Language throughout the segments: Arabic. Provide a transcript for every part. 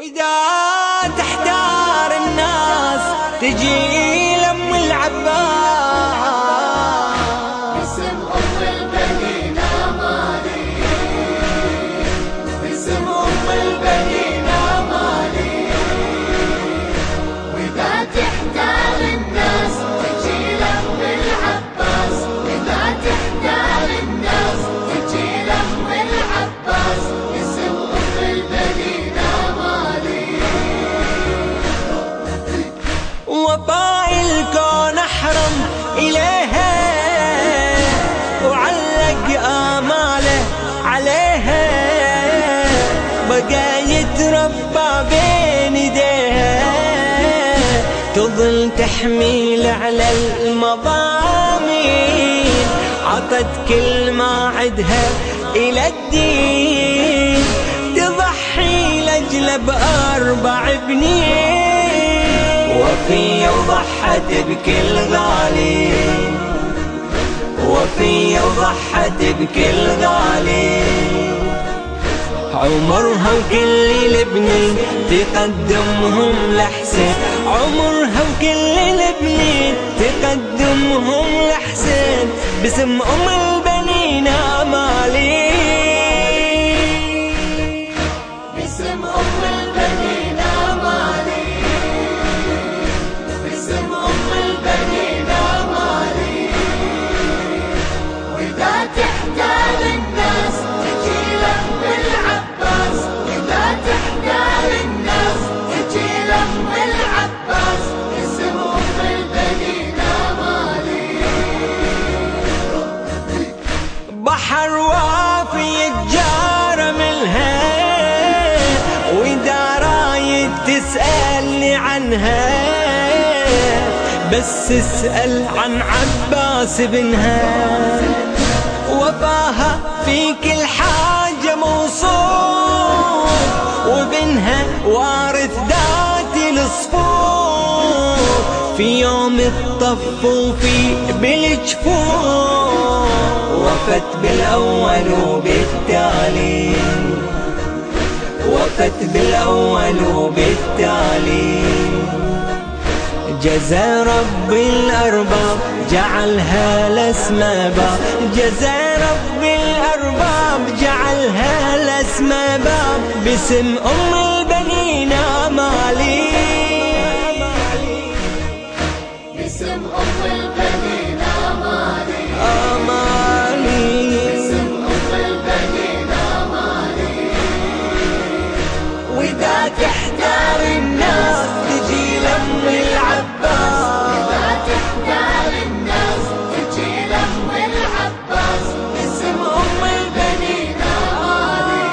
وإذا تحتار الناس تجي لأم العباس باسم أم البنين أمالي، باسم أم البنين أمالي. وإذا تحتار الناس تجي لأم العباس، وإذا تحتار الناس تجي لأم العباس. باسم أم البنين أمالي. وفاء الكون أحرم إليها وعلق آماله عليها، بقى يتربى بين يديها، تظل تحميل على المضامين، عطت كل ما عدها إلى الدين، تضحي لأجله بأربع بنين، وفي وضحت بكل غالي، وفي وضحت بكل غالي، عمرها وكل البنين تقدمهم لحسين، عمرها وكل البنين تقدمهم لحسين، باسم أم البنين أمالي. باسم أم البنين أمالي، باسم أم البنين أمالي. وإذا تحتار الناس تجي لأم العباس، وإذا تحتار الناس تجي لأم العباس. باسم أم البنين أمالي. بحر وافي يتجار منها، وإذا رايد تسألني عنها، بس اسأل عن عباس بنها، وفاها في كل حاجة موصول، وبنها وارث ذات الصفور، في يوم الطف وفي بالجفور، وفت بالأول وبالتالي، وفت بالأول وبالتالي، جزى رب الأرباب جعلها لاسم باب، جزى رب الأرباب جعلها لاسم باب، باسم أم البنين أمالي. باسم أم البنين أمالي، أمالي. باسم أم البنين أمالي. وإذا تحتار الناس تجي لأم العباس، إذا تحتار الناس تجي لأم العباس. باسم أم البنين أمالي.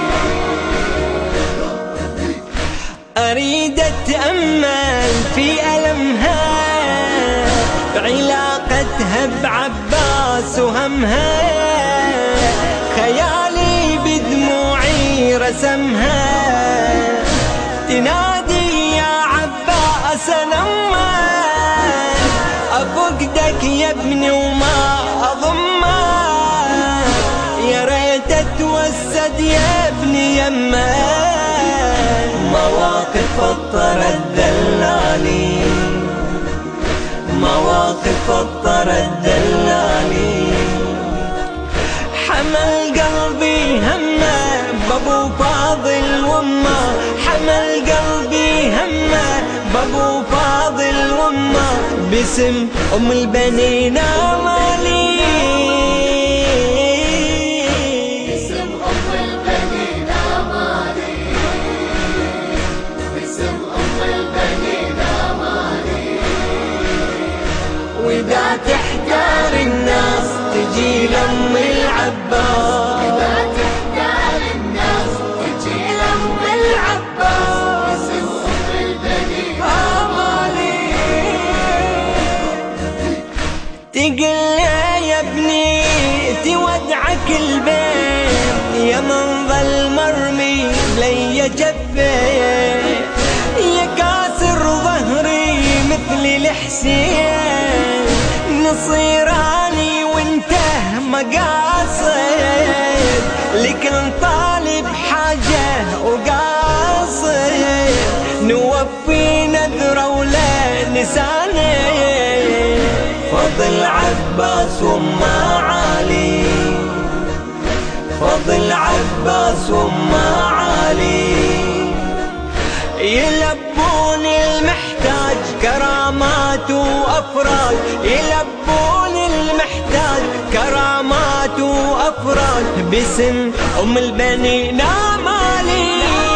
أريد أتأمل في ألمها، بعلاقتها بعباس وهمها، خيالي بدموعي رسمها، تنادي يا عباس نمّك، أفقدك يا ابني وما أضمك، يا ريت أتوسد يا ابني يمك، مواقف اضطرت دلالي، مواقف اضطرت دلالي، حمل قلبي همه بابو فاضل وامه، حمل قلبي همه بابو فاضل وامه، باسم أم البنين أمالي. باسم أم البنين أمالي، باسم أم البنين أمالي. وإذا تحتار الناس تجي لأم العباس، إذا تحتار الناس تجي لأم العباس. باسم أم البنين أمالي. تقل يا ابني تودعك البيت، يا من ظل مرمي بلي جفيت، يا كاسر ظهري مثل الحسين، نصيراني وانته مقاصد، لكن طالب حاجة وقاصد، يوفي نذره ولا نسانه. فضل عباس ومعالي، فضل عباس ومعالي، يلبون المحتاج كرامات وأفراج، يلبون المحتاج كرامات وأفراج، باسم أم البنين آمالي.